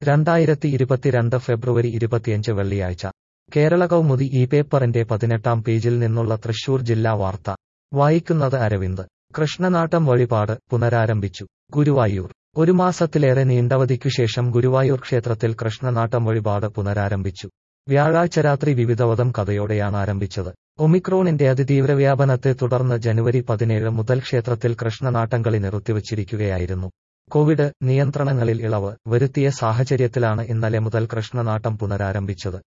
2022 ഫെബ്രുവരി 25 വെള്ളിയാഴ്ച കേരള കൗമുദി ഈ പേപ്പറിന്റെ 18-ാം പേജിൽ നിന്നുള്ള തൃശൂർ ജില്ലാ വാർത്ത വായിക്കുന്നത് അരവിന്ദ്. കൃഷ്ണനാട്ടം വഴിപാട് പുനരാരംഭിച്ചു. ഗുരുവായൂർ. ഒരു മാസത്തിലേറെ നീണ്ടവധിക്കുശേഷം ഗുരുവായൂർ ക്ഷേത്രത്തിൽ കൃഷ്ണനാട്ടം വഴിപാട് പുനരാരംഭിച്ചു. വ്യാഴാഴ്ച രാത്രി വിവിധവതം കഥയോടെയാണ് ആരംഭിച്ചത്. ഒമിക്രോണിന്റെ അതിതീവ്ര വ്യാപനത്തെ തുടർന്ന് ജനുവരി 17 മുതൽ ക്ഷേത്രത്തിൽ കൃഷ്ണനാട്ടംകളി നിർത്തിവച്ചിരിക്കുകയായിരുന്നു. കോവിഡ് നിയന്ത്രണങ്ങളിൽ ഇളവ് വരുത്തിയ സാഹചര്യത്തിലാണ് ഇന്നലെ മുതൽ കൃഷ്ണനാട്ടം പുനരാരംഭിച്ചത്.